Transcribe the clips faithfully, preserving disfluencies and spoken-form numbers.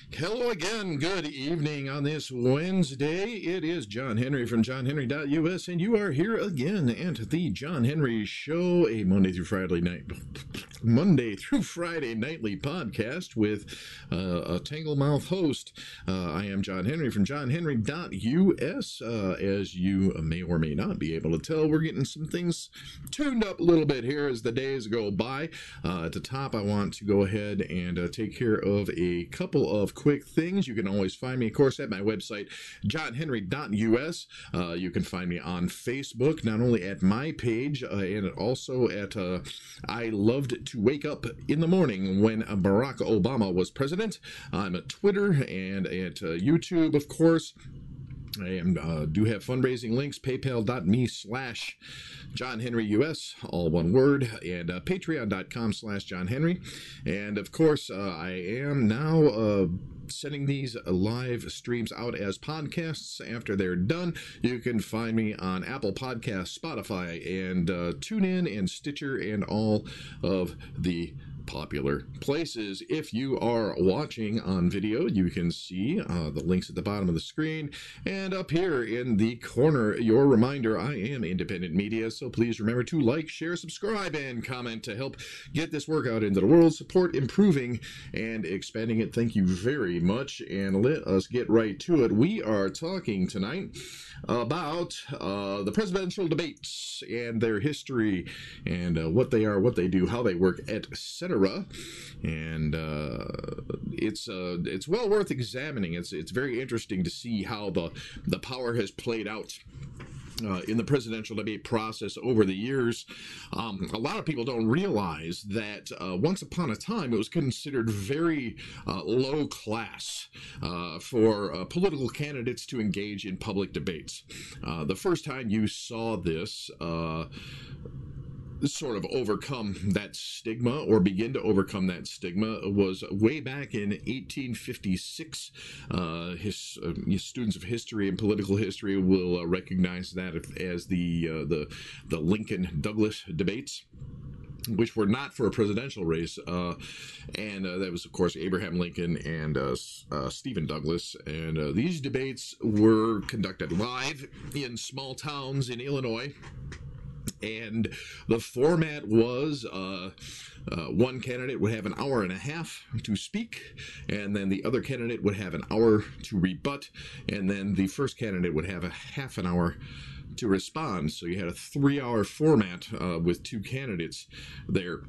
Hello again. Good evening on this Wednesday. It is John Henry from john henry dot u s, and you are here again at the John Henry Show, a Monday through Friday night, Monday through Friday nightly podcast with uh, a Tanglemouth host. Uh, I am John Henry from john henry dot u s. Uh, as you may or may not be able to tell, we're getting some things tuned up a little bit here as the days go by. Uh, at the top, I want to go ahead and uh, take care of a couple of quick things. You can always find me, of course, at my website, john henry dot u s. Uh, you can find me on Facebook, not only at my page, uh, and also at uh, I Loved to Wake Up in the Morning when Barack Obama was president. I'm at Twitter and at uh, YouTube, of course. I am, uh, do have fundraising links, paypal.me slash John Henry U S, all one word, and uh, patreon.com slash John Henry. And of course, uh, I am now uh, sending these live streams out as podcasts after they're done. You can find me on Apple Podcasts, Spotify, and uh, TuneIn, and Stitcher, and all of the popular places. If you are watching on video, you can see uh, the links at the bottom of the screen, and up here in the corner, your reminder, I am independent media, so please remember to like, share, subscribe, and comment to help get this work out into the world, support improving and expanding it. Thank you very much, and let us get right to it. We are talking tonight about uh, the presidential debates and their history, and uh, what they are, what they do, how they work, et cetera. And uh, it's uh, it's well worth examining. It's it's very interesting to see how the the power has played out Uh, in the presidential debate process over the years. Um, a lot of people don't realize that uh, once upon a time it was considered very uh, low class uh, for uh, political candidates to engage in public debates. Uh, the first time you saw this uh, sort of overcome that stigma or begin to overcome that stigma was way back in eighteen fifty-six. Uh, his, uh, students of history and political history will uh, recognize that as the, uh, the, the Lincoln-Douglas debates, which were not for a presidential race, uh, and uh, that was, of course, Abraham Lincoln and uh, uh, Stephen Douglas, and uh, these debates were conducted live in small towns in Illinois. And the format was uh, uh, one candidate would have an hour and a half to speak, and then the other candidate would have an hour to rebut, and then the first candidate would have a half an hour to respond. So you had a three-hour format uh, with two candidates there.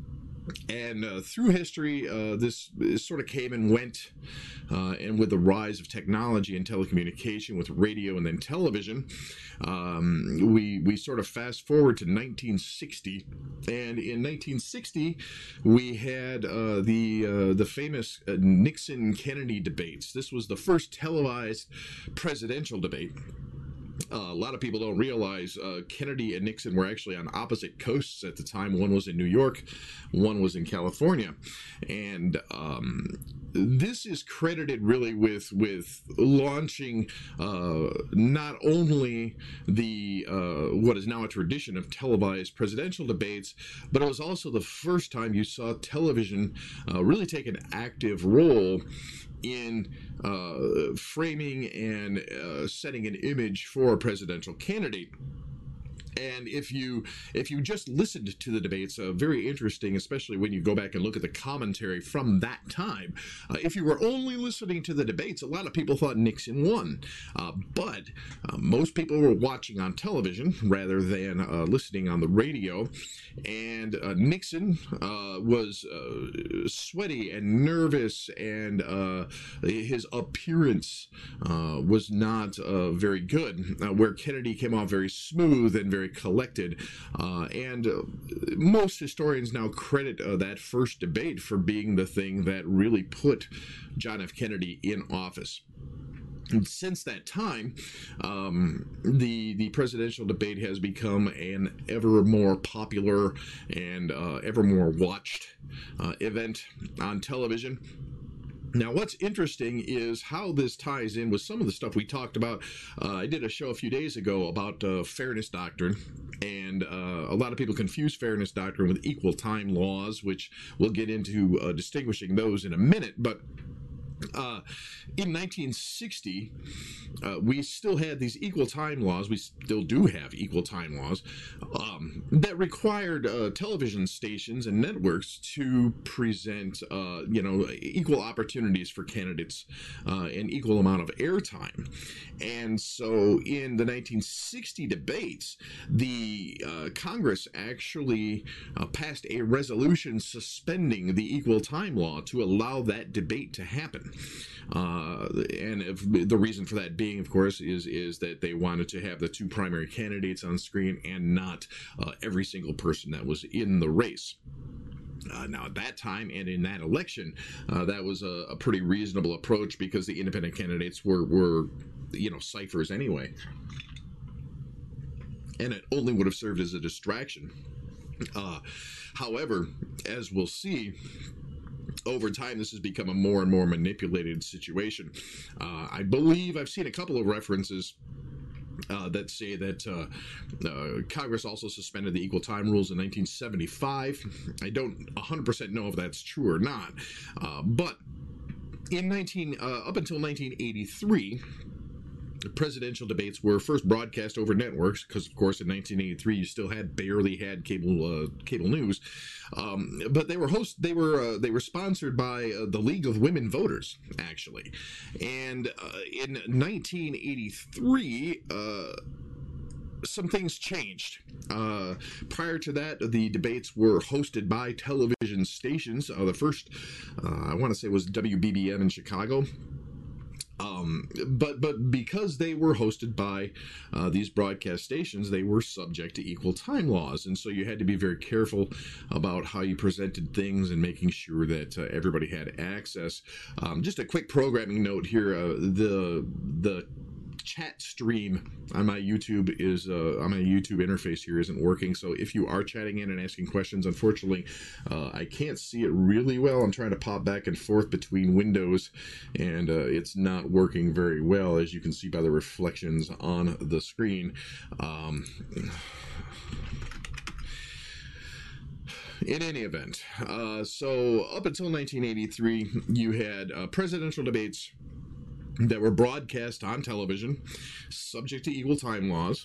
And uh, through history, uh, this, this sort of came and went, uh, and with the rise of technology and telecommunication, with radio and then television, um, we we sort of fast forward to nineteen sixty, and in nineteen sixty we had uh, the uh, the famous uh, Nixon-Kennedy debates. This was the first televised presidential debate. Uh, a lot of people don't realize uh, Kennedy and Nixon were actually on opposite coasts at the time. One was in New York, one was in California. And um, this is credited really with with launching uh, not only the uh, what is now a tradition of televised presidential debates, but it was also the first time you saw television uh, really take an active role in uh, framing and uh, setting an image for a presidential candidate. And if you if you just listened to the debates, uh, very interesting, especially when you go back and look at the commentary from that time. Uh, if you were only listening to the debates, a lot of people thought Nixon won. Uh, but uh, most people were watching on television rather than uh, listening on the radio. And uh, Nixon uh, was uh, sweaty and nervous, and uh, his appearance uh, was not uh, very good, uh, where Kennedy came off very smooth and very collected, uh, and uh, most historians now credit uh, that first debate for being the thing that really put John F. Kennedy in office. And since that time, um, the the presidential debate has become an ever more popular and uh, ever more watched uh, event on television. Now, what's interesting is how this ties in with some of the stuff we talked about. Uh, I did a show a few days ago about uh, fairness doctrine, and uh, a lot of people confuse fairness doctrine with equal time laws, which we'll get into uh, distinguishing those in a minute. But Uh, in nineteen sixty, uh, we still had these equal time laws. We still do have equal time laws um, that required uh, television stations and networks to present, uh, you know, equal opportunities for candidates uh, and equal amount of airtime. And so, in the nineteen sixty debates, the uh, Congress actually uh, passed a resolution suspending the equal time law to allow that debate to happen. Uh, and if, the reason for that being, of course, is is that they wanted to have the two primary candidates on screen and not uh, every single person that was in the race. Uh, now, at that time and in that election, uh, that was a, a pretty reasonable approach because the independent candidates were, were, you know, ciphers anyway. And it only would have served as a distraction. Uh, however, as we'll see, over time, this has become a more and more manipulated situation. Uh, I believe I've seen a couple of references uh, that say that uh, uh, Congress also suspended the equal time rules in nineteen seventy-five. I don't one hundred percent know if that's true or not, uh, but in nineteen uh, up until nineteen eighty-three. Presidential debates were first broadcast over networks because, of course, in nineteen eighty-three you still had barely had cable uh, cable news, um, but they were host they were uh, they were sponsored by uh, the League of Women Voters, actually, and uh, in nineteen eighty-three. Uh, Some things changed. Uh, prior to that, the debates were hosted by television stations. Uh, the first, uh, I want to say, was W B B M in Chicago. Um, but but because they were hosted by uh, these broadcast stations, they were subject to equal time laws, and so you had to be very careful about how you presented things and making sure that uh, everybody had access. Um, just a quick programming note here: uh, the the chat stream on my YouTube is uh, on my YouTube interface here isn't working. So if you are chatting in and asking questions, unfortunately, uh, I can't see it really well. I'm trying to pop back and forth between windows, and uh, it's not working very well, as you can see by the reflections on the screen. Um, In any event, uh, so up until nineteen eighty-three, you had uh, presidential debates that were broadcast on television, subject to equal time laws.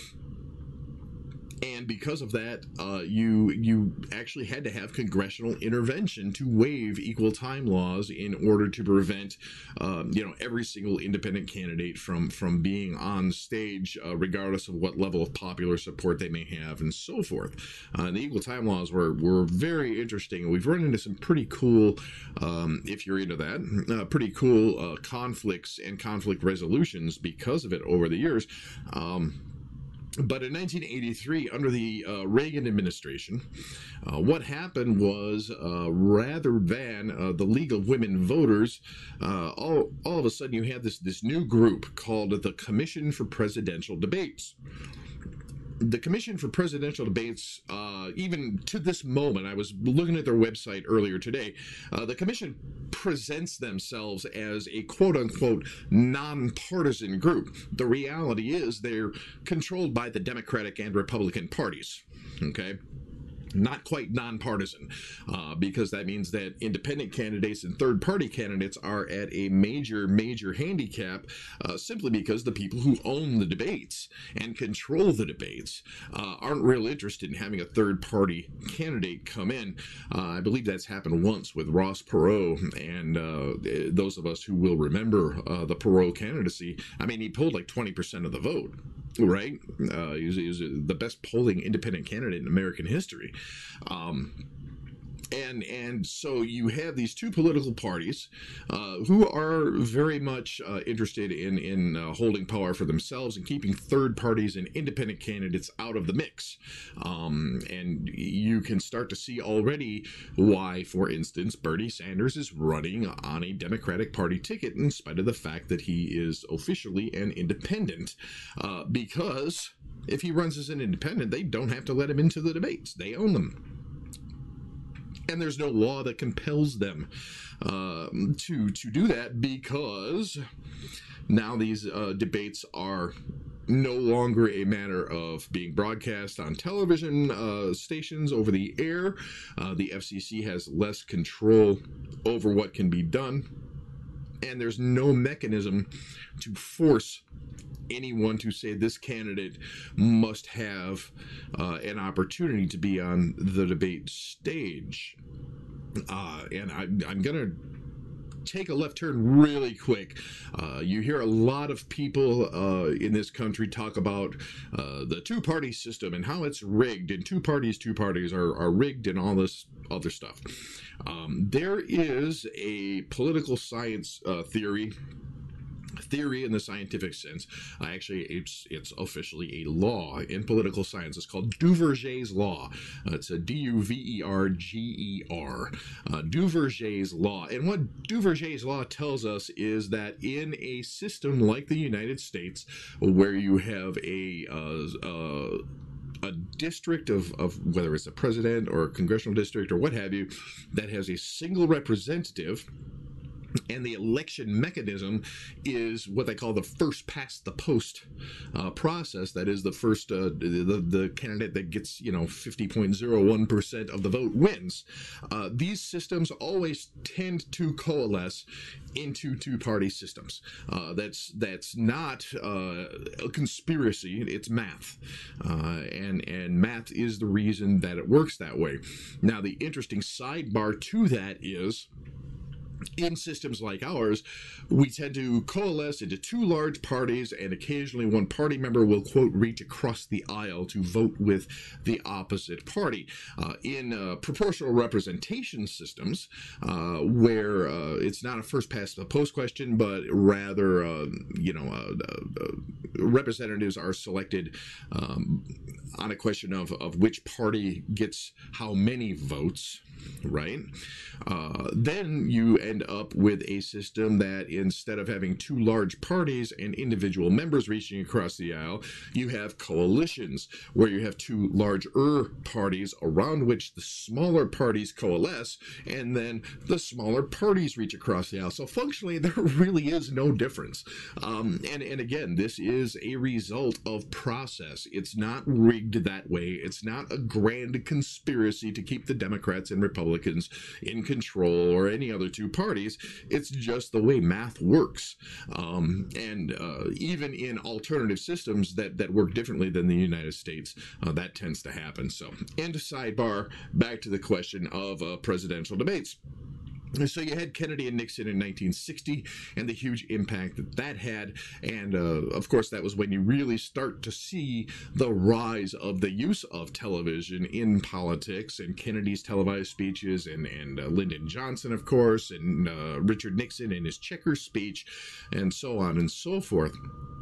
And because of that, uh, you you actually had to have congressional intervention to waive equal time laws in order to prevent, um, you know, every single independent candidate from from being on stage, uh, regardless of what level of popular support they may have, and so forth. Uh, the equal time laws were were very interesting. We've run into some pretty cool, um, if you're into that, uh, pretty cool uh, conflicts and conflict resolutions because of it over the years. Um, But in nineteen eighty-three, under the uh, Reagan administration, uh, what happened was uh, rather than uh, the League of Women Voters, uh, all, all of a sudden you had this, this new group called the Commission for Presidential Debates. The Commission for Presidential Debates, uh, even to this moment, I was looking at their website earlier today, uh, the Commission presents themselves as a quote-unquote nonpartisan group. The reality is they're controlled by the Democratic and Republican parties, okay? Not quite nonpartisan, uh, because that means that independent candidates and third-party candidates are at a major, major handicap, uh, simply because the people who own the debates and control the debates uh, aren't real interested in having a third-party candidate come in. Uh, I believe that's happened once with Ross Perot, and uh, those of us who will remember uh, the Perot candidacy, I mean, he pulled like twenty percent of the vote. Right? Uh, he was, he was the best polling independent candidate in American history. Um, and and so you have these two political parties uh, who are very much uh, interested in, in uh, holding power for themselves and keeping third parties and independent candidates out of the mix. Um, and you can start to see already why, for instance, Bernie Sanders is running on a Democratic Party ticket in spite of the fact that he is officially an independent. Uh, because if he runs as an independent, they don't have to let him into the debates. They own them. And there's no law that compels them uh, to to do that, because now these uh, debates are no longer a matter of being broadcast on television uh, stations over the air. Uh, the F C C has less control over what can be done. And there's no mechanism to force anyone to say this candidate must have uh, an opportunity to be on the debate stage. Uh, and I, I'm going to take a left turn really quick. Uh, you hear a lot of people uh, in this country talk about uh, the two-party system and how it's rigged, and two parties, two parties are, are rigged and all this other stuff. Um, there is a political science uh, theory theory in the scientific sense. Uh, actually, it's it's officially a law in political science. It's called Duverger's law. Uh, it's a D U V E R G E R. Uh, Duverger's law. And what Duverger's law tells us is that in a system like the United States, where you have a uh, uh, a district of, of whether it's a president or a congressional district or what have you, that has a single representative, and the election mechanism is what they call the first past the post uh, process. That is, the first, uh, the, the candidate that gets, you know, fifty point zero one percent of the vote wins. Uh, these systems always tend to coalesce into two-party systems. Uh, that's that's not uh, a conspiracy. It's math, uh, and and math is the reason that it works that way. Now, the interesting sidebar to that is, in systems like ours, we tend to coalesce into two large parties, and occasionally one party member will, quote, reach across the aisle to vote with the opposite party. Uh, in uh, proportional representation systems, uh, where uh, it's not a first past the post question, but rather, uh, you know, uh, uh, representatives are selected um, on a question of, of which party gets how many votes, right? Uh, then you end up with a system that, instead of having two large parties and individual members reaching across the aisle, you have coalitions where you have two larger parties around which the smaller parties coalesce, and then the smaller parties reach across the aisle. So functionally, there really is no difference. Um, and, and again, this is a result of process. It's not rigged that way. It's not a grand conspiracy to keep the Democrats and Republicans in control or any other two parties. It's just the way math works. Um, and uh, even in alternative systems that, that work differently than the United States, uh, that tends to happen. So, end of sidebar, back to the question of uh, presidential debates. So you had Kennedy and Nixon in nineteen sixty and the huge impact that that had. And, uh, of course, that was when you really start to see the rise of the use of television in politics, and Kennedy's televised speeches, and, and uh, Lyndon Johnson, of course, and uh, Richard Nixon and his checker speech, and so on and so forth.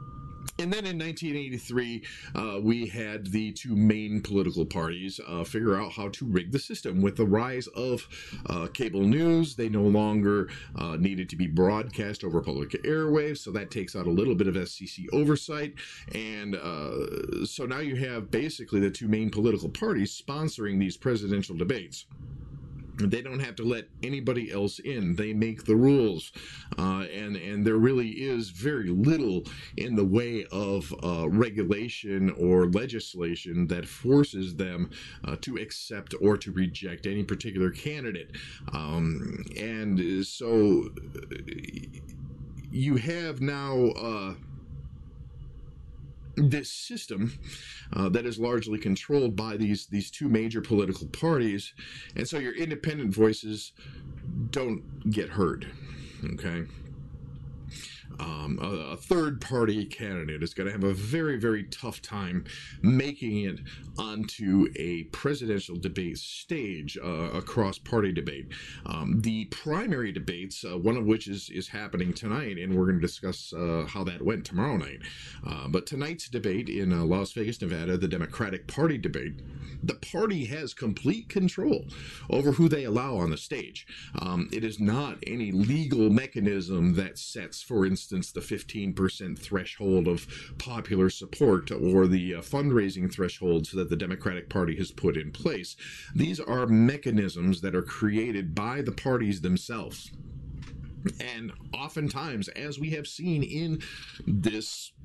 And then in nineteen eighty-three, uh, we had the two main political parties uh, figure out how to rig the system. With the rise of uh, cable news, they no longer uh, needed to be broadcast over public airwaves, so that takes out a little bit of S E C oversight. And uh, so now you have basically the two main political parties sponsoring these presidential debates. They don't have to let anybody else in. They make the rules. Uh, and, and there really is very little in the way of uh, regulation or legislation that forces them uh, to accept or to reject any particular candidate. Um, and so you have now Uh, this system uh, that is largely controlled by these these two major political parties, and so your independent voices don't get heard. Okay. Um, a, a third-party candidate is going to have a very, very tough time making it onto a presidential debate stage, uh, a cross-party debate. Um, the primary debates, uh, one of which is, is happening tonight, and we're going to discuss uh, how that went tomorrow night. Uh, but tonight's debate in uh, Las Vegas, Nevada, the Democratic Party debate, the party has complete control over who they allow on the stage. Um, it is not any legal mechanism that sets, for instance, the fifteen percent threshold of popular support or the uh, fundraising thresholds that the Democratic Party has put in place. These are mechanisms that are created by the parties themselves. And oftentimes, as we have seen in this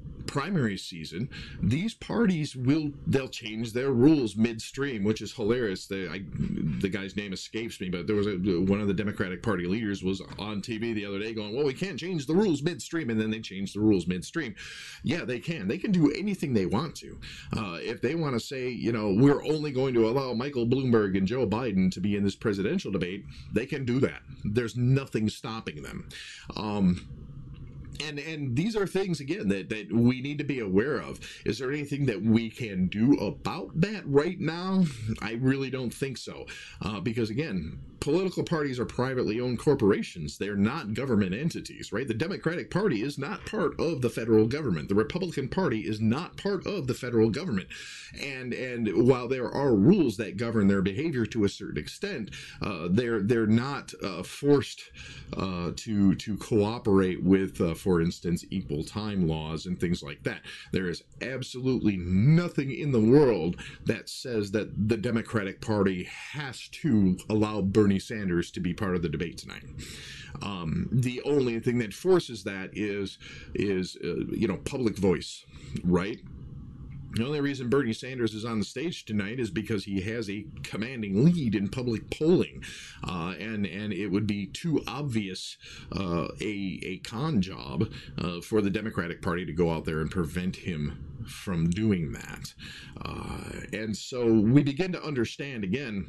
primary season, these parties will they'll change their rules midstream, which is hilarious. The I, the guy's name escapes me, but there was a, one of the Democratic Party leaders was on T V the other day going, well, we can't change the rules midstream, and then they changed the rules midstream. Yeah, they can. They can do anything they want to. Uh, if they want to say, you know, we're only going to allow Michael Bloomberg and Joe Biden to be in this presidential debate, they can do that. There's nothing stopping them. Um, And and these are things, again, that, that we need to be aware of. Is there anything that we can do about that right now? I really don't think so. Uh, because, again, political parties are privately owned corporations. They're not government entities, right? The Democratic Party is not part of the federal government. The Republican Party is not part of the federal government. And and while there are rules that govern their behavior to a certain extent, uh, they're they're not uh, forced uh, to to cooperate with, uh, for instance, equal time laws and things like that. There is absolutely nothing in the world that says that the Democratic Party has to allow Bernie Sanders to be part of the debate tonight. Um, the only thing that forces that is, is uh, you know, public voice, right? The only reason Bernie Sanders is on the stage tonight is because he has a commanding lead in public polling, uh, and and it would be too obvious uh, a a con job uh, for the Democratic Party to go out there and prevent him from doing that. Uh, and so we begin to understand again.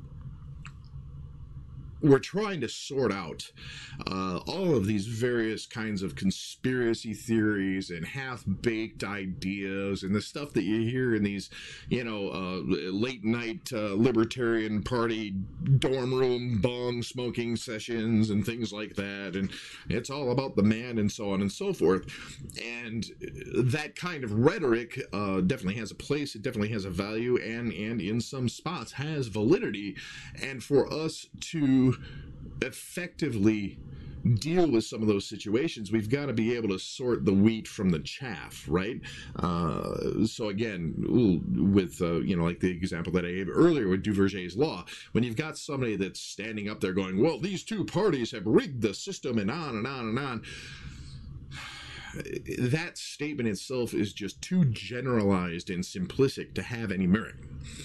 We're trying to sort out uh, all of these various kinds of conspiracy theories and half-baked ideas and the stuff that you hear in these, you know, uh, late-night uh, Libertarian Party dorm room bong smoking sessions and things like that. And it's all about the man and so on and so forth. And that kind of rhetoric uh, definitely has a place. It definitely has a value, and, and in some spots has validity. And for us to effectively deal with some of those situations, we've got to be able to sort the wheat from the chaff, right? Uh, so again, with, uh, you know, like the example that I gave earlier with Duverger's law, when you've got somebody that's standing up there going, well, these two parties have rigged the system and on and on and on, that statement itself is just too generalized and simplistic to have any merit.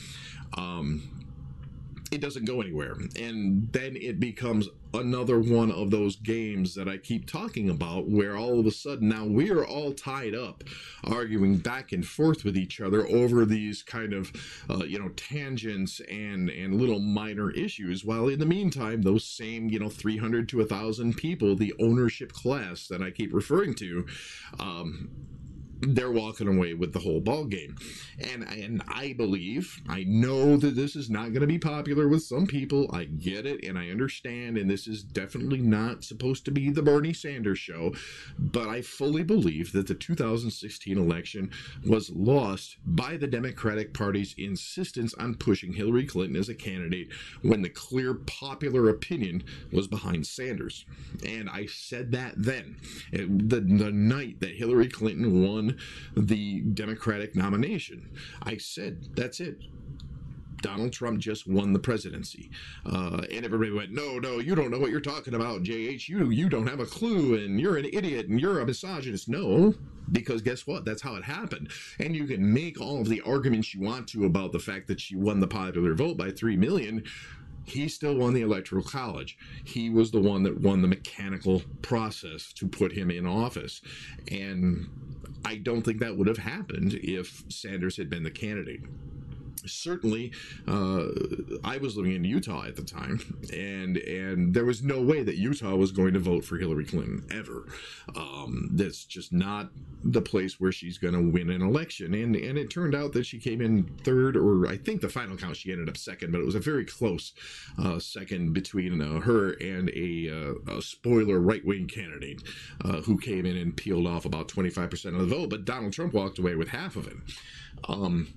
Um, it doesn't go anywhere. And then it becomes another one of those games that I keep talking about, where all of a sudden now we're all tied up arguing back and forth with each other over these kind of, uh, you know, tangents and, and little minor issues. While in the meantime, those same, you know, three hundred to one thousand people, the ownership class that I keep referring to, um, they're walking away with the whole ball game. And, and I believe, I know that this is not going to be popular with some people. I get it, and I understand, and this is definitely not supposed to be the Bernie Sanders show, but I fully believe that the two thousand sixteen election was lost by the Democratic Party's insistence on pushing Hillary Clinton as a candidate when the clear popular opinion was behind Sanders. And I said that then. It, the, the night that Hillary Clinton won the Democratic nomination, I said, that's it. Donald Trump just won the presidency. Uh, and everybody went, no, no, you don't know what you're talking about, J H. You, you don't have a clue, and you're an idiot, and you're a misogynist. No, because guess what? That's how it happened. And you can make all of the arguments you want to about the fact that she won the popular vote by three million. He still won the Electoral College. He was the one that won the mechanical process to put him in office. And I don't think that would have happened if Sanders had been the candidate. Certainly, uh, I was living in Utah at the time, and and there was no way that Utah was going to vote for Hillary Clinton, ever. Um, that's just not the place where she's going to win an election. And, and it turned out that she came in third, or I think the final count she ended up second, but it was a very close uh, second between uh, her and a, uh, a spoiler right-wing candidate uh, who came in and peeled off about twenty-five percent of the vote, but Donald Trump walked away with half of it. Um,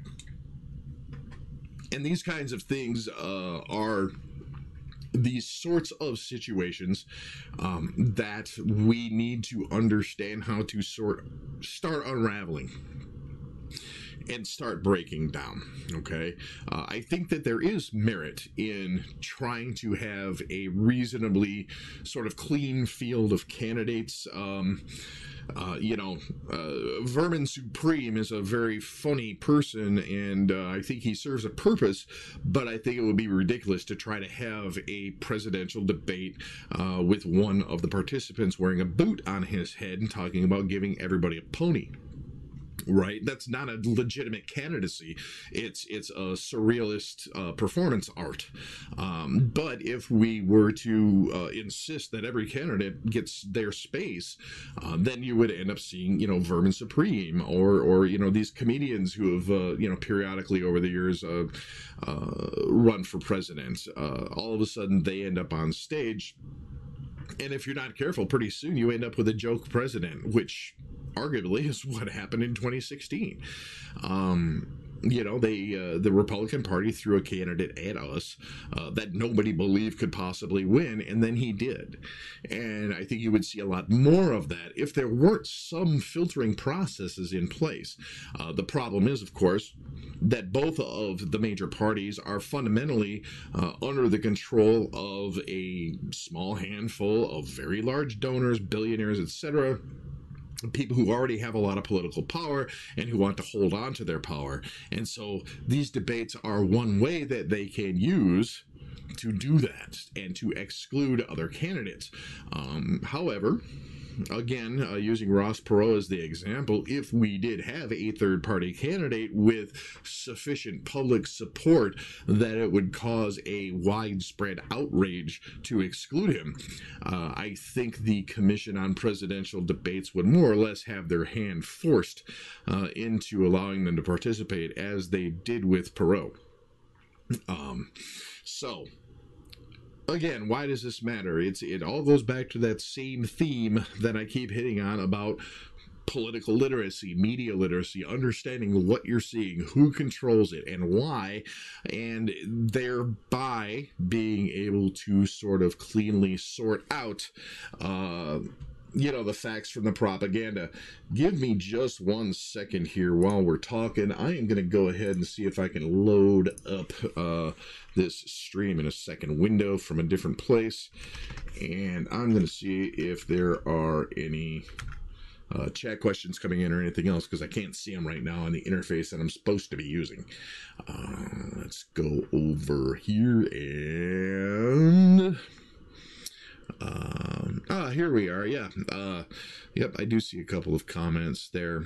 And these kinds of things uh, are these sorts of situations um, that we need to understand how to sort start unraveling. and start breaking down. Okay, uh, I think that there is merit in trying to have a reasonably sort of clean field of candidates. Um, uh, you know, uh, Vermin Supreme is a very funny person, and uh, I think he serves a purpose, but I think it would be ridiculous to try to have a presidential debate uh, with one of the participants wearing a boot on his head and talking about giving everybody a pony. Right, that's not a legitimate candidacy. It's it's a surrealist uh, performance art. Um, but if we were to uh, insist that every candidate gets their space, uh, then you would end up seeing, you know, Vermin Supreme or or you know these comedians who have uh, you know periodically over the years uh, uh, run for president. Uh, all of a sudden, they end up on stage, and if you're not careful, pretty soon you end up with a joke president, which arguably is what happened in twenty sixteen. Um, you know, they uh, the Republican Party threw a candidate at us uh, that nobody believed could possibly win, and then he did. And I think you would see a lot more of that if there weren't some filtering processes in place. Uh, the problem is, of course, that both of the major parties are fundamentally uh, under the control of a small handful of very large donors, billionaires, et cetera, people who already have a lot of political power and who want to hold on to their power. And so these debates are one way that they can use to do that and to exclude other candidates. Um, however, again, uh, using Ross Perot as the example, if we did have a third-party candidate with sufficient public support that it would cause a widespread outrage to exclude him, uh, I think the Commission on Presidential Debates would more or less have their hand forced uh, into allowing them to participate, as they did with Perot. Um, so... Again, why does this matter? It's it all goes back to that same theme that I keep hitting on about political literacy, media literacy, understanding what you're seeing, who controls it, and why, and thereby being able to sort of cleanly sort out uh you know, the facts from the propaganda. Give me just one second here while we're talking. I am going to go ahead and see if I can load up uh, this stream in a second window from a different place. And I'm going to see if there are any uh, chat questions coming in or anything else, because I can't see them right now on the interface that I'm supposed to be using. Uh, let's go over here and... Um, ah, here we are. Yeah. Uh, yep. I do see a couple of comments there.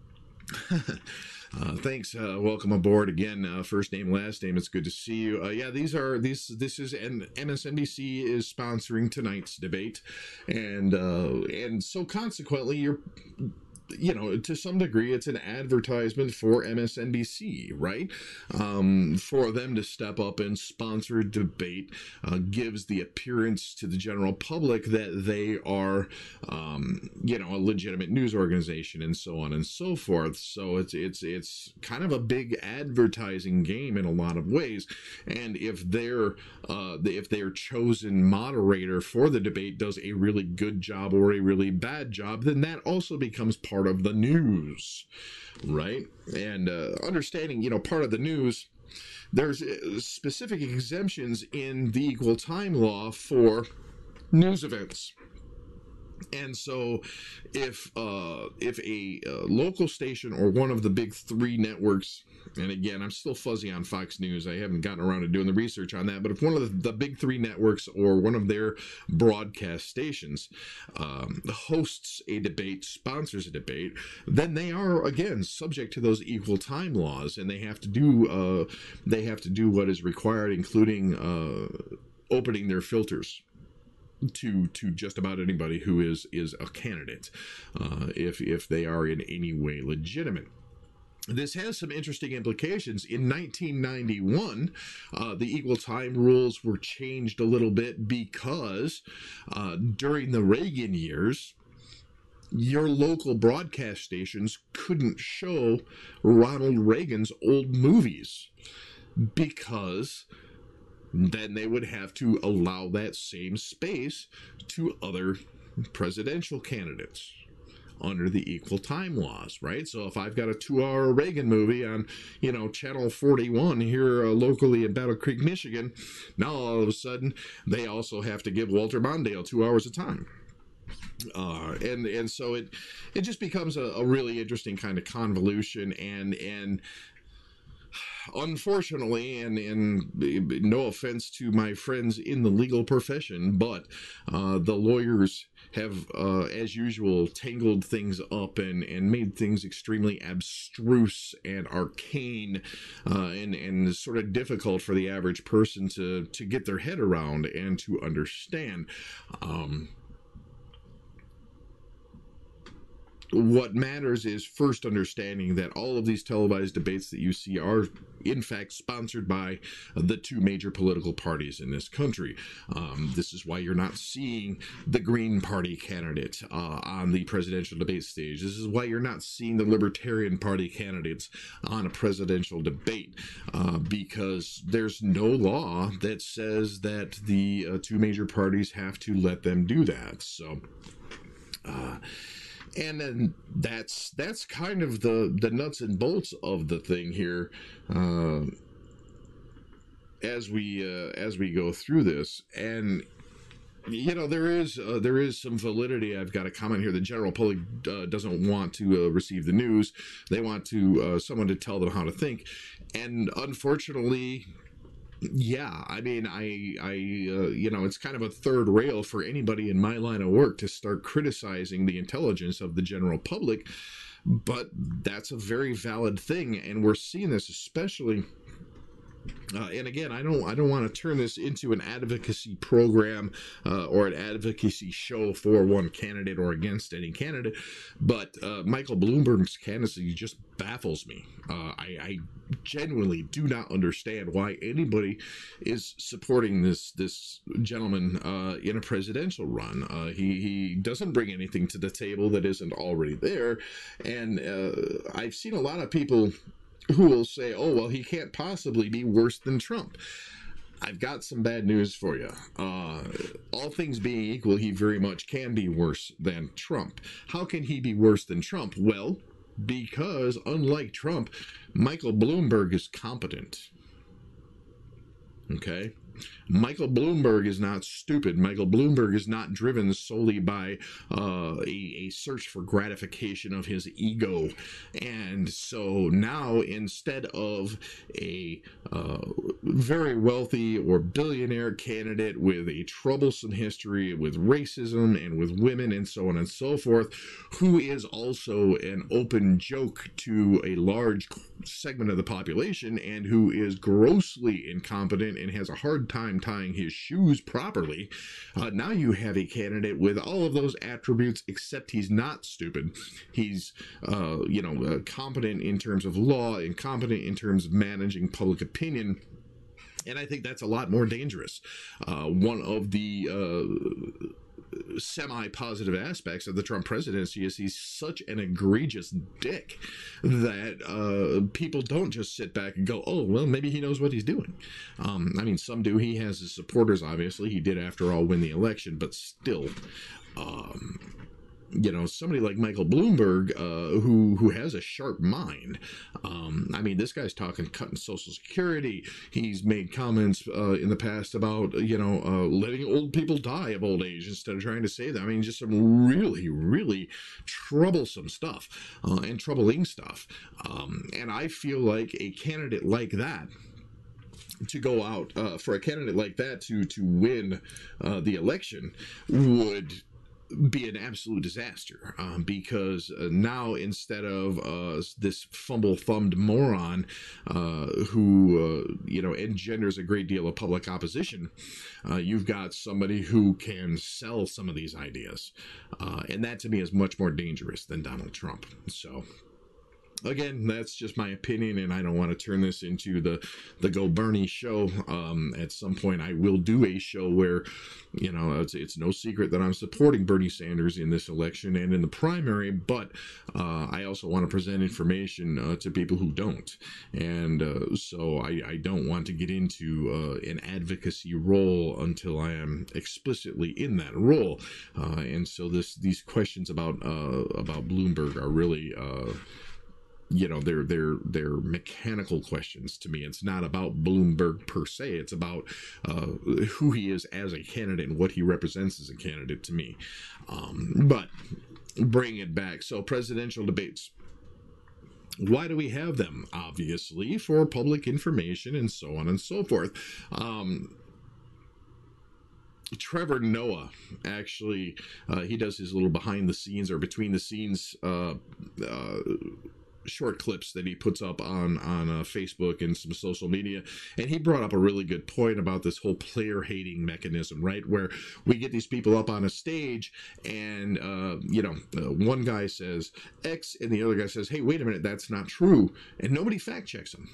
uh, thanks. Uh, welcome aboard again. Uh, first name, last name. It's good to see you. Uh, yeah, these are these. This is and M S N B C is sponsoring tonight's debate, and uh, and so consequently, you're. You know, to some degree, it's an advertisement for M S N B C, right? Um, for them to step up and sponsor a debate uh, gives the appearance to the general public that they are, um, you know, a legitimate news organization and so on and so forth. So it's it's it's kind of a big advertising game in a lot of ways. And if their uh, if their chosen moderator for the debate does a really good job or a really bad job, then that also becomes part of the news, right? And uh, understanding, you know, part of the news, there's specific exemptions in the equal time law for news events. And so if uh, if a uh, local station or one of the big three networks, and again, I'm still fuzzy on Fox News, I haven't gotten around to doing the research on that, but if one of the, the big three networks or one of their broadcast stations um, hosts a debate, sponsors a debate, then they are, again, subject to those equal time laws, and they have to do uh, they have to do what is required, including uh, opening their filters to to just about anybody who is is a candidate, uh, if if they are in any way legitimate. This has some interesting implications. In nineteen ninety-one, uh, the equal time rules were changed a little bit because uh, during the Reagan years, your local broadcast stations couldn't show Ronald Reagan's old movies because then they would have to allow that same space to other presidential candidates. under the equal time laws, right? So if I've got a two-hour Reagan movie on, you know, Channel forty-one here uh, locally in Battle Creek, Michigan, now all of a sudden they also have to give Walter Mondale two hours of time. Uh, and and so it it just becomes a, a really interesting kind of convolution, and and unfortunately, and, and no offense to my friends in the legal profession, but uh, the lawyers have, uh, as usual, tangled things up and, and made things extremely abstruse and arcane uh, and, and sort of difficult for the average person to, to get their head around and to understand. Um, What matters is first understanding that all of these televised debates that you see are, in fact, sponsored by the two major political parties in this country. Um, this is why you're not seeing the Green Party candidate uh, on the presidential debate stage. This is why you're not seeing the Libertarian Party candidates on a presidential debate, uh, because there's no law that says that the uh, two major parties have to let them do that. So, uh, And then that's that's kind of the, the nuts and bolts of the thing here, uh, as we uh, as we go through this. And you know, there is uh, there is some validity. I've got a comment here. The general public uh, doesn't want to uh, receive the news; they want to uh, someone to tell them how to think. And unfortunately, yeah, I mean, I, I, uh, you know, it's kind of a third rail for anybody in my line of work to start criticizing the intelligence of the general public, but that's a very valid thing, and we're seeing this especially. Uh, and again, I don't I don't want to turn this into an advocacy program uh, or an advocacy show for one candidate or against any candidate, but uh, Michael Bloomberg's candidacy just baffles me. Uh, I, I genuinely do not understand why anybody is supporting this this gentleman uh, in a presidential run. Uh, he, he doesn't bring anything to the table that isn't already there, and uh, I've seen a lot of people who will say, oh, well, he can't possibly be worse than Trump. I've got some bad news for you. Uh, all things being equal, he very much can be worse than Trump. How can he be worse than Trump? Well, because unlike Trump, Michael Bloomberg is competent. Okay? Michael Bloomberg is not stupid. Michael Bloomberg is not driven solely by uh, a, a search for gratification of his ego. And so now, instead of a uh, very wealthy or billionaire candidate with a troublesome history with racism and with women and so on and so forth, who is also an open joke to a large segment of the population and who is grossly incompetent and has a hard time tying his shoes properly, uh, now you have a candidate with all of those attributes, except he's not stupid. He's, uh, you know, uh, competent in terms of law and competent in terms of managing public opinion. And I think that's a lot more dangerous. Uh, one of the uh, semi-positive aspects of the Trump presidency is he's such an egregious dick that uh, people don't just sit back and go, oh, well, maybe he knows what he's doing. Um, I mean, some do. He has his supporters, obviously. He did, after all, win the election, but still, um, you know, somebody like Michael Bloomberg, uh, who who has a sharp mind. Um, I mean, this guy's talking cutting Social Security. He's made comments uh, in the past about, you know, uh, letting old people die of old age instead of trying to save them. I mean, just some really, really troublesome stuff uh, and troubling stuff. Um, and I feel like a candidate like that, to go out uh, for a candidate like that to to win uh, the election would be an absolute disaster, um, because uh, now, instead of uh, this fumble-thumbed moron uh, who uh, you know engenders a great deal of public opposition, uh, you've got somebody who can sell some of these ideas, uh, and that to me is much more dangerous than Donald Trump. So again, that's just my opinion, and I don't want to turn this into the the Go Bernie show. Um, at some point, I will do a show where, you know, it's, it's no secret that I'm supporting Bernie Sanders in this election and in the primary, but uh, I also want to present information uh, to people who don't. And uh, so I, I don't want to get into uh, an advocacy role until I am explicitly in that role. Uh, and so this these questions about uh, about Bloomberg are really uh, you know, they're they're they're mechanical questions to me. It's not about Bloomberg per se. It's about uh, who he is as a candidate and what he represents as a candidate to me. Um, but bring it back. So presidential debates. Why do we have them? Obviously, for public information and so on and so forth. Um, Trevor Noah, actually, uh, he does his little behind the scenes or between the scenes uh, uh, short clips that he puts up on on uh, Facebook and some social media, and he brought up a really good point about this whole player hating mechanism, right? Where we get these people up on a stage, and uh, you know, uh, one guy says X, and the other guy says, "Hey, wait a minute, that's not true," and nobody fact checks him.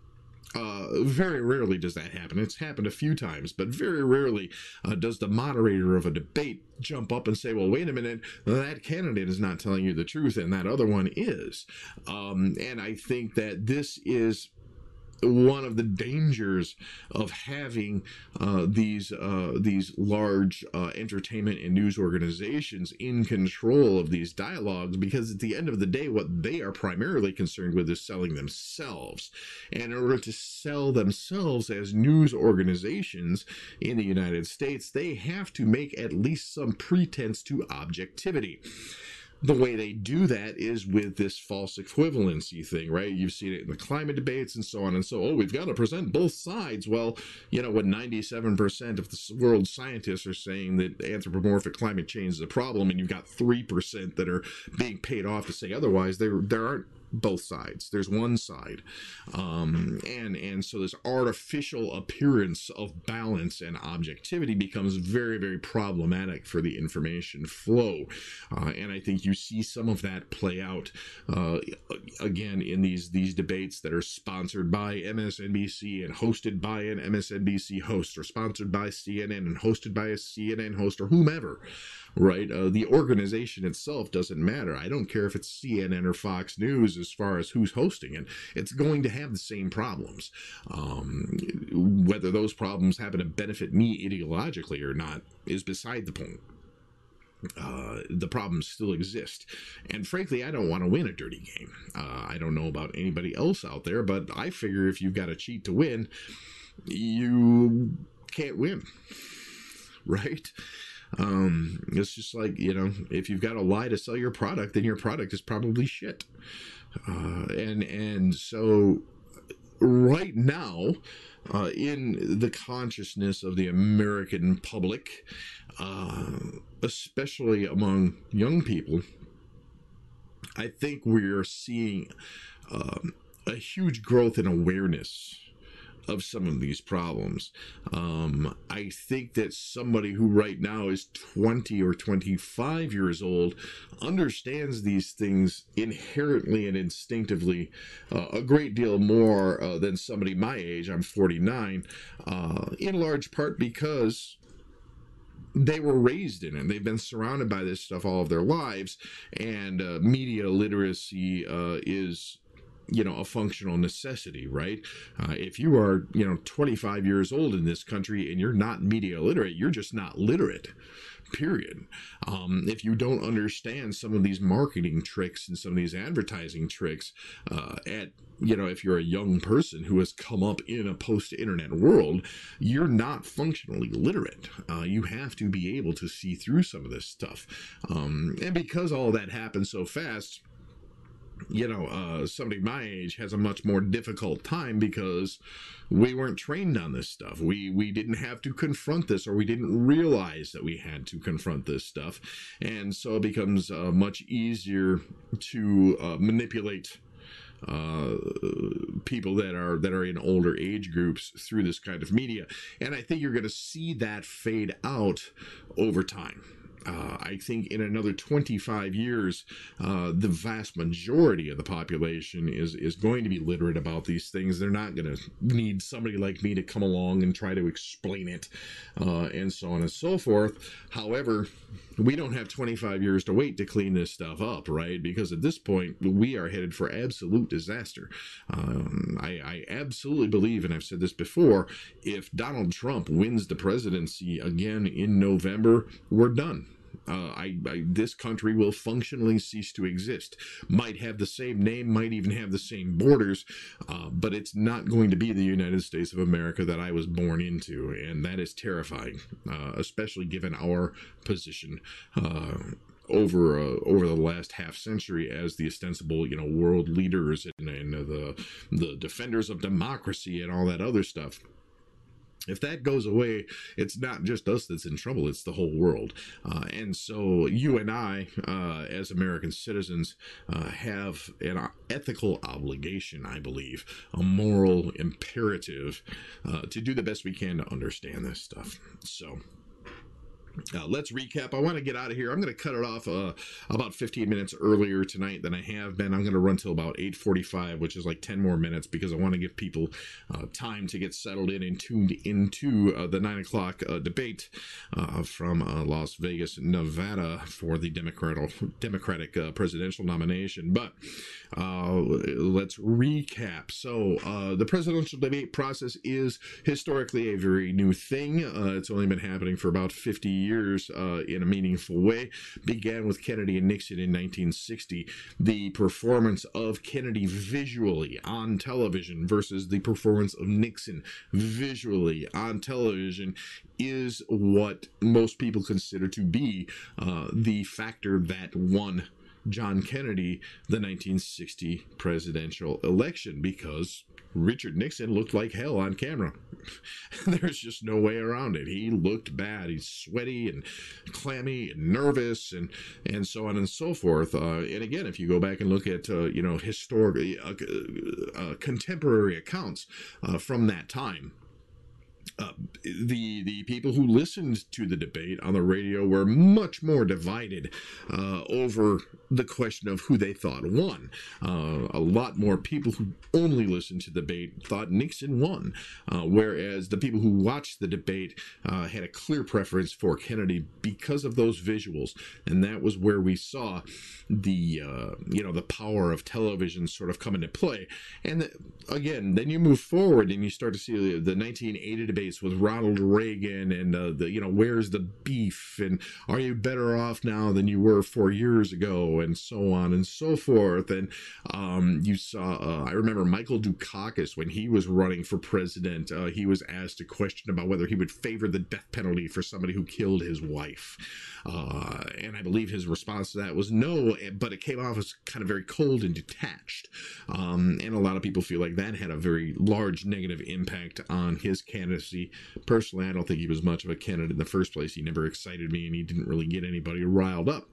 Uh, very rarely does that happen. It's happened a few times, but very rarely uh, does the moderator of a debate jump up and say, well, wait a minute, that candidate is not telling you the truth and that other one is. Um, and I think that this is one of the dangers of having uh, these uh, these large uh, entertainment and news organizations in control of these dialogues, because at the end of the day, what they are primarily concerned with is selling themselves. And in order to sell themselves as news organizations in the United States, they have to make at least some pretense to objectivity. The way they do that is with this false equivalency thing, right? You've seen it in the climate debates and so on and so, oh, we've got to present both sides. Well, you know, when ninety-seven percent of the world's scientists are saying that anthropomorphic climate change is a problem, and you've got three percent that are being paid off to say otherwise, there, there aren't both sides. There's one side. Um, and, and so this artificial appearance of balance and objectivity becomes very, very problematic for the information flow. Uh, and I think you see some of that play out, uh, again, in these, these debates that are sponsored by M S N B C and hosted by an M S N B C host, or sponsored by C N N and hosted by a C N N host, or whomever. Right? Uh, the organization itself doesn't matter. I don't care if it's C N N or Fox News as far as who's hosting it. It's going to have the same problems. Um, whether those problems happen to benefit me ideologically or not is beside the point. Uh, the problems still exist. And frankly, I don't want to win a dirty game. Uh, I don't know about anybody else out there, but I figure if you've got to cheat to win, you can't win. Right? Um, it's just like, you know, if you've got to lie to sell your product, then your product is probably shit. Uh, and, and so right now, uh, in the consciousness of the American public, uh, especially among young people, I think we're seeing, um, a huge growth in awareness of some of these problems. Um, I think that somebody who right now is twenty or twenty-five years old understands these things inherently and instinctively uh, a great deal more uh, than somebody my age. I'm forty-nine, uh, in large part because they were raised in it. They've been surrounded by this stuff all of their lives, and uh, media literacy uh, is, you know, a functional necessity, right? Uh, if you are, you know, twenty-five years old in this country and you're not media literate, you're just not literate, period. Um, if you don't understand some of these marketing tricks and some of these advertising tricks, uh, at, you know, if you're a young person who has come up in a post-internet world, you're not functionally literate. Uh, you have to be able to see through some of this stuff. Um, and because all that happens so fast, you know, uh, somebody my age has a much more difficult time because we weren't trained on this stuff. We we didn't have to confront this, or we didn't realize that we had to confront this stuff. And so it becomes uh, much easier to uh, manipulate uh, people that are that are in older age groups through this kind of media. And I think you're going to see that fade out over time. Uh, I think in another twenty-five years, uh, the vast majority of the population is, is going to be literate about these things. They're not going to need somebody like me to come along and try to explain it, uh, and so on and so forth. However, we don't have twenty-five years to wait to clean this stuff up, right? Because at this point, we are headed for absolute disaster. Um, I, I absolutely believe, and I've said this before, if Donald Trump wins the presidency again in November, we're done. Uh, I, I, this country will functionally cease to exist. Might have the same name, might even have the same borders, uh, but it's not going to be the United States of America that I was born into, and that is terrifying, uh, especially given our position uh, over uh, over the last half century as the ostensible, you know, world leaders and, and uh, the the defenders of democracy and all that other stuff. If that goes away, it's not just us that's in trouble, it's the whole world. Uh, and so you and I, uh, as American citizens, uh, have an ethical obligation, I believe, a moral imperative uh, to do the best we can to understand this stuff. So... Uh, let's recap. I want to get out of here. I'm going to cut it off uh, about fifteen minutes earlier tonight than I have been. I'm going to run till about eight forty-five, which is like ten more minutes, because I want to give people uh, time to get settled in and tuned into uh, the nine o'clock uh, debate uh, from uh, Las Vegas, Nevada for the Democratic, Democratic uh, presidential nomination. But uh, let's recap. So uh, the presidential debate process is historically a very new thing. Uh, it's only been happening for about fifty years uh, in a meaningful way. Began with Kennedy and Nixon in nineteen sixty. The performance of Kennedy visually on television versus the performance of Nixon visually on television is what most people consider to be uh, the factor that won John Kennedy the nineteen sixty presidential election, because Richard Nixon looked like hell on camera. There's just no way around it. He looked bad. He's sweaty and clammy and nervous and and so on and so forth. Uh, and again, if you go back and look at uh, you know historic uh, uh, contemporary accounts uh, from that time, Uh, the the people who listened to the debate on the radio were much more divided uh, over the question of who they thought won. Uh, a lot more people who only listened to the debate thought Nixon won, uh, whereas the people who watched the debate uh, had a clear preference for Kennedy because of those visuals, and that was where we saw the uh, you know the power of television sort of come into play. And the, again, then you move forward and you start to see the, the nineteen eighty debates with Ronald Reagan and uh, the you know where's the beef and are you better off now than you were four years ago and so on and so forth. And um, you saw uh, I remember Michael Dukakis, when he was running for president, uh, he was asked a question about whether he would favor the death penalty for somebody who killed his wife, uh, and I believe his response to that was no, but it came off as kind of very cold and detached, um, and a lot of people feel like that had a very large negative impact on his candidacy. Personally, I don't think he was much of a candidate in the first place. He never excited me, and he didn't really get anybody riled up.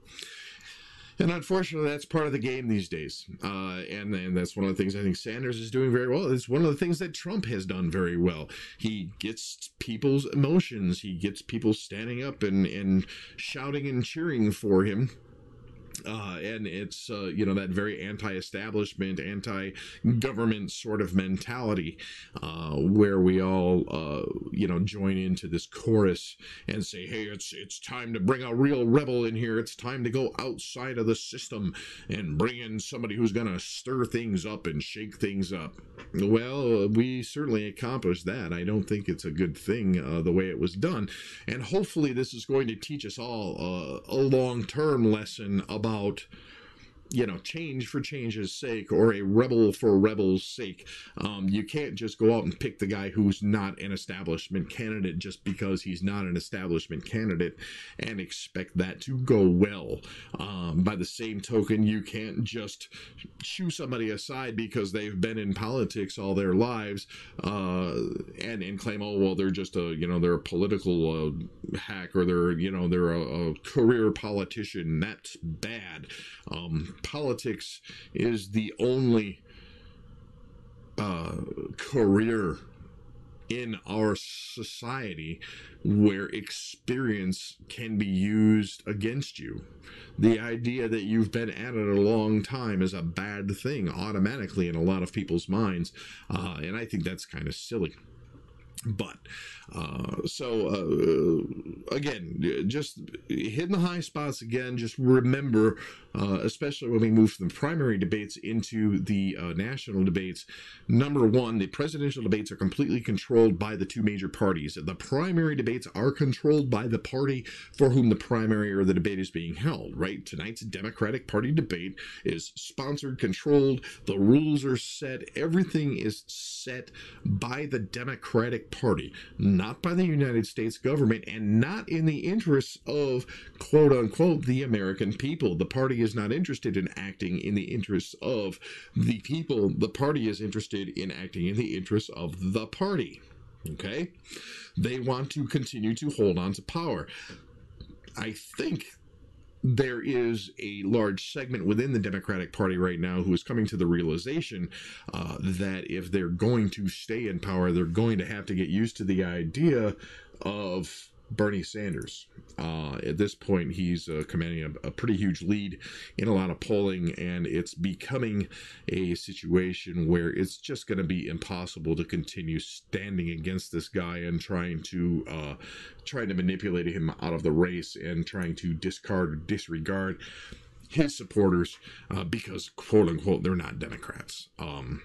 And unfortunately, that's part of the game these days. Uh, and, and that's one of the things I think Sanders is doing very well. It's one of the things that Trump has done very well. He gets people's emotions. He gets people standing up and, and shouting and cheering for him. Uh, and it's, uh, you know, that very anti-establishment, anti-government sort of mentality uh, where we all, uh, you know, join into this chorus and say, hey, it's it's time to bring a real rebel in here. It's time to go outside of the system and bring in somebody who's going to stir things up and shake things up. Well, we certainly accomplished that. I don't think it's a good thing uh, the way it was done. And hopefully this is going to teach us all uh, a long-term lesson about About, you know, change for change's sake, or a rebel for rebel's sake. Um, you can't just go out and pick the guy who's not an establishment candidate just because he's not an establishment candidate and expect that to go well. Um, by the same token, you can't just shoo somebody aside because they've been in politics all their lives uh, and, and claim, oh, well, they're just a, you know, they're a political uh, hack, or they're, you know, they're a, a career politician. That's bad. Um, Politics is the only uh, career in our society where experience can be used against you. The idea that you've been at it a long time is a bad thing automatically in a lot of people's minds, uh, and I think that's kind of silly. But uh, so uh, again, just hitting the high spots again. Just remember, uh, especially when we move from the primary debates into the uh, national debates. Number one, the presidential debates are completely controlled by the two major parties. The primary debates are controlled by the party for whom the primary or the debate is being held. Right? Tonight's Democratic Party debate is sponsored, controlled. The rules are set. Everything is set by the Democratic Party, not by the United States government, and not in the interests of, quote unquote, the American people. The party is not interested in acting in the interests of the people. The party is interested in acting in the interests of the party. Okay? They want to continue to hold on to power. I think there is a large segment within the Democratic Party right now who is coming to the realization uh, that if they're going to stay in power, they're going to have to get used to the idea of Bernie Sanders. Uh, at this point, he's uh, commanding a, a pretty huge lead in a lot of polling, and it's becoming a situation where it's just going to be impossible to continue standing against this guy and trying to uh, trying to manipulate him out of the race and trying to discard or disregard his supporters uh, because, quote unquote, they're not Democrats. Um,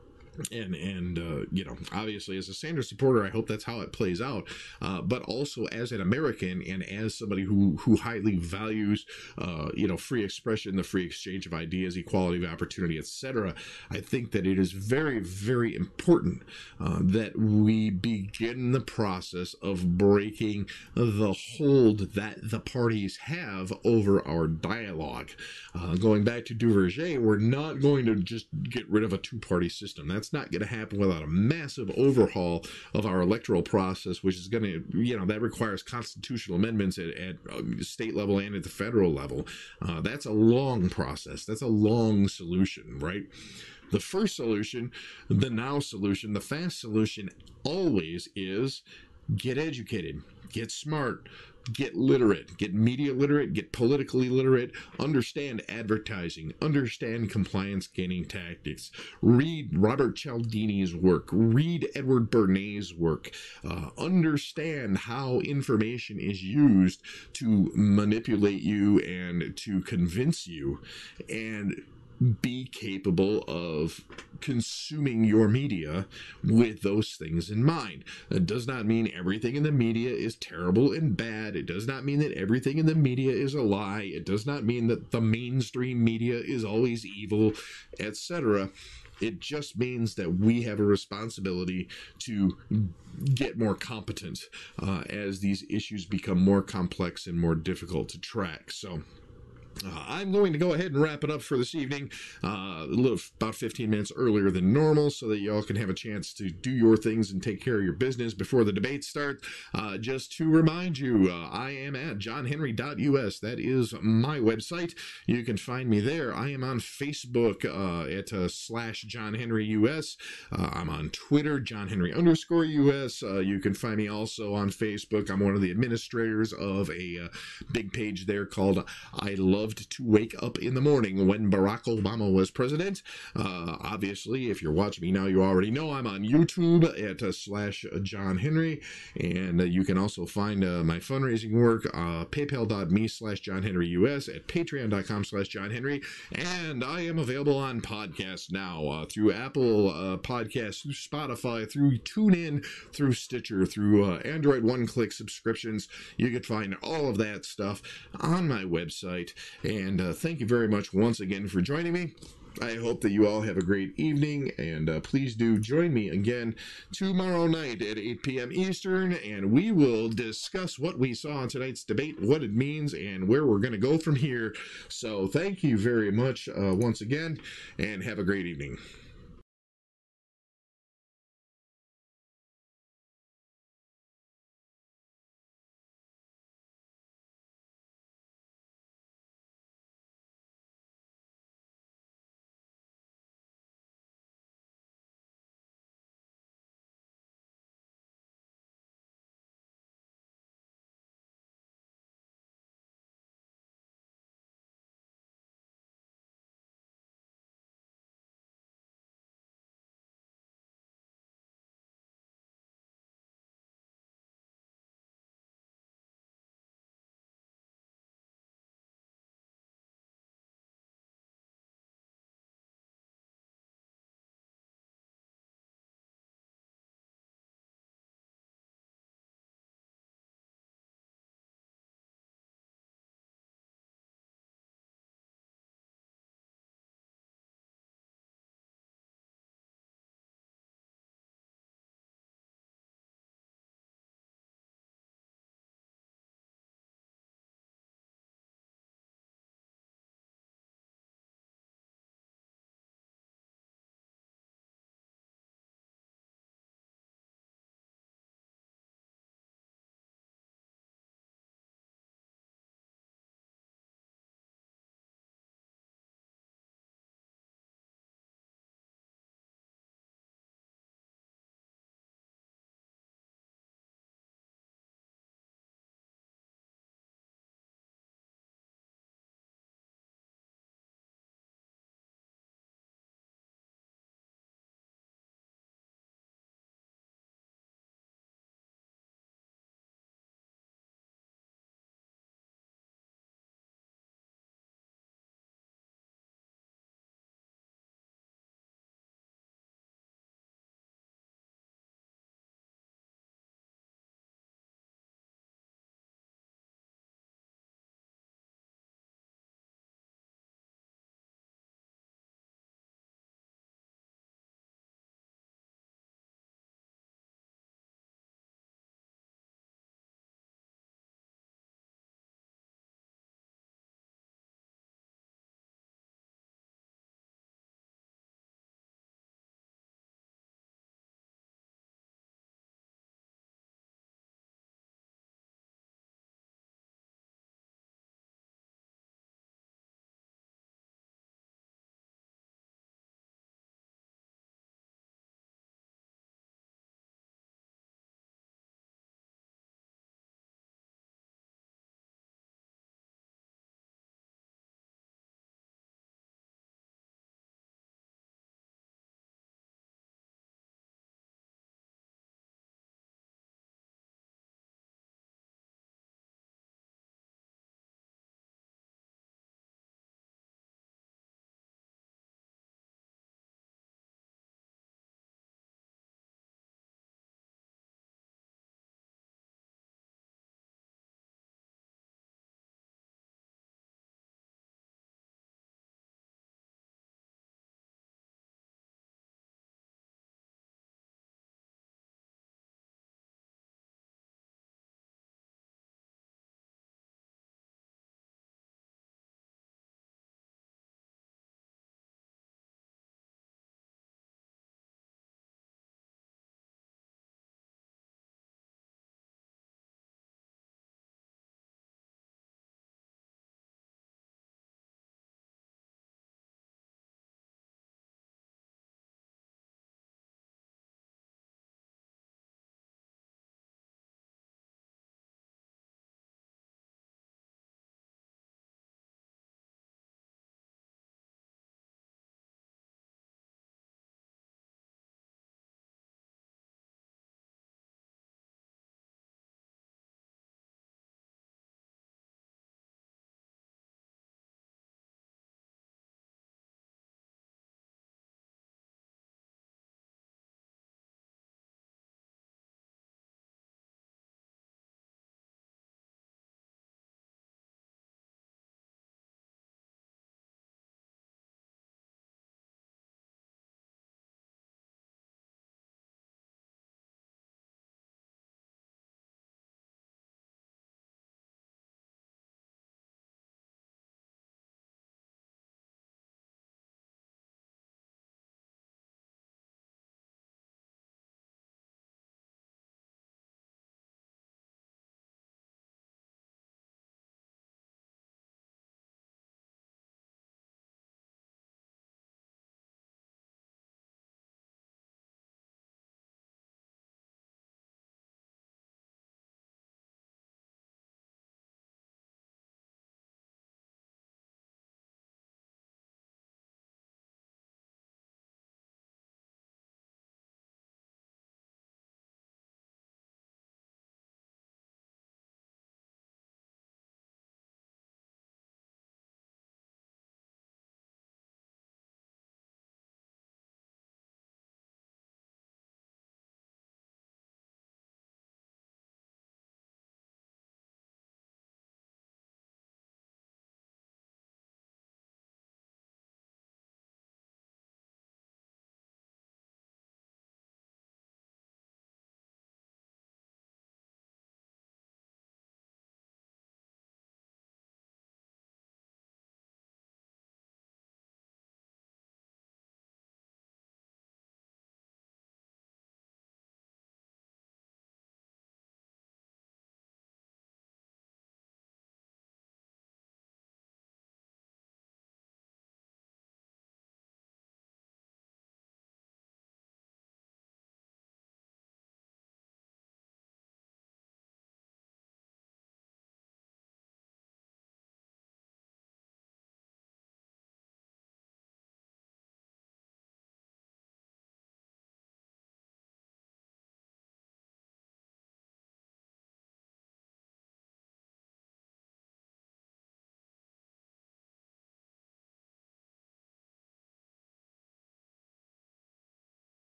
And, and uh, you know, obviously as a Sanders supporter, I hope that's how it plays out. Uh, but also as an American and as somebody who, who highly values, uh, you know, free expression, the free exchange of ideas, equality of opportunity, et cetera, I think that it is very, very important uh, that we begin the process of breaking the hold that the parties have over our dialogue. Uh, going back to Duverger, we're not going to just get rid of a two-party system. That's not going to happen without a massive overhaul of our electoral process, which is going to, you know, that requires constitutional amendments at, at state level and at the federal level. Uh, that's a long process. That's a long solution, right? The first solution, the now solution, the fast solution always is get educated, get smart, get literate, get media literate, get politically literate, understand advertising, understand compliance gaining tactics, read Robert Cialdini's work, read Edward Bernays' work, uh, understand how information is used to manipulate you and to convince you, and be capable of consuming your media with those things in mind. It does not mean everything in the media is terrible and bad. It does not mean that everything in the media is a lie. It does not mean that the mainstream media is always evil, et cetera. It just means that we have a responsibility to get more competent uh, as these issues become more complex and more difficult to track. So Uh, I'm going to go ahead and wrap it up for this evening, uh, a little, about fifteen minutes earlier than normal, so that y'all can have a chance to do your things and take care of your business before the debate starts. Uh, just to remind you, uh, I am at john henry dot U S. That is my website. You can find me there. I am on Facebook uh, at uh, slash John Henry U S. Uh, I'm on Twitter, John Henry underscore U S. Uh, you can find me also on Facebook. I'm one of the administrators of a uh, big page there called I Love to Wake Up in the Morning when Barack Obama was president. Uh, obviously, if you're watching me now, you already know I'm on YouTube at uh, slash John Henry, and uh, you can also find uh, my fundraising work, uh, paypal.me slash John Henry US, at patreon.com slash John Henry, and I am available on podcasts now uh, through Apple uh, Podcasts, through Spotify, through TuneIn, through Stitcher, through uh, Android one-click subscriptions. You can find all of that stuff on my website. And uh, thank you very much once again for joining me. I hope that you all have a great evening, and uh, please do join me again tomorrow night at eight p.m. Eastern, and we will discuss what we saw in tonight's debate, what it means, and where we're going to go from here. So thank you very much uh, once again, and have a great evening.